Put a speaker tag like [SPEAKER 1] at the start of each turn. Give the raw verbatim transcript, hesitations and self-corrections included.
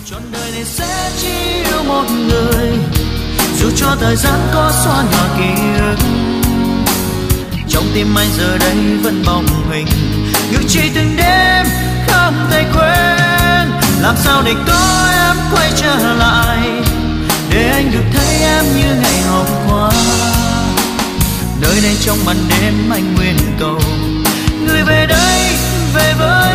[SPEAKER 1] trọn đời này sẽ chỉ yêu một người, dù cho thời gian có xóa nhòa ký ức. Trong tim anh giờ đây vẫn bóng hình, nhưng chỉ từng đêm không thể quên. Làm sao để có em quay trở lại, để anh được thấy em như ngày hôm qua. Nơi đây trong màn đêm anh nguyện cầu, người về đây về với